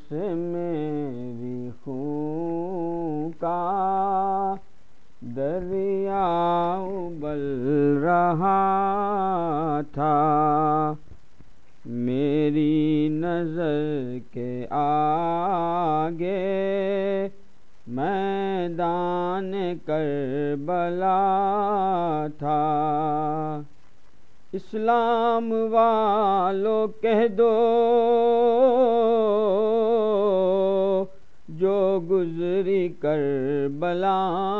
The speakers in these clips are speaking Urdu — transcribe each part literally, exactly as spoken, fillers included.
سے میری خون کا دریا ابل رہا تھا، میری نظر کے آگے میدان کربلا تھا۔ اسلام والو کہہ دو جو گزری کربلا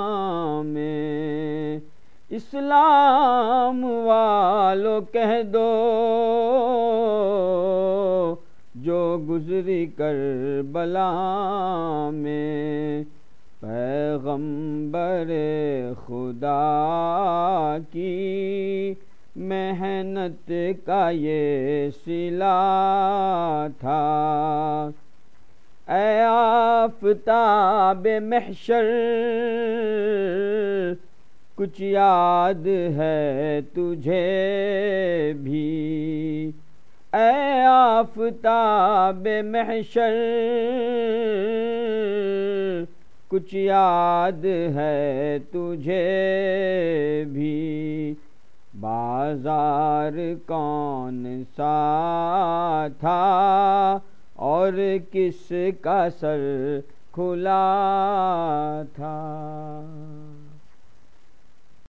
میں، اسلام والو کہہ دو جو گزری کربلا میں، پیغمبر خدا کی محنت کا یہ صلہ تھا۔ اے آفتاب محشر کچھ یاد ہے تجھے بھی، اے آفتاب محشر کچھ یاد ہے تجھے بھی، بازار کون سا تھا اور کس کا سر کھلا تھا۔